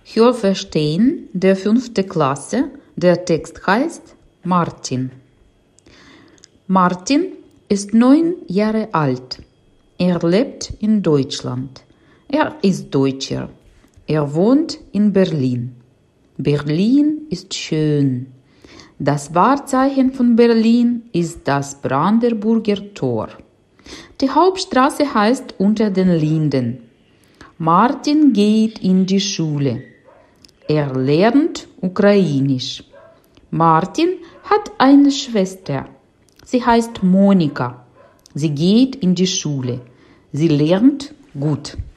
Hörverstehen der 5. Klasse. Der Text heißt Martin. Martin ist 9 Jahre alt. Er lebt in Deutschland. Er ist Deutscher. Er wohnt in Berlin. Berlin ist schön. Das Wahrzeichen von Berlin ist das Brandenburger Tor. Die Hauptstraße heißt Unter den Linden. Martin geht in die Schule. Er lernt Ukrainisch. Martin hat eine Schwester. Sie heißt Monika. Sie geht in die Schule. Sie lernt gut.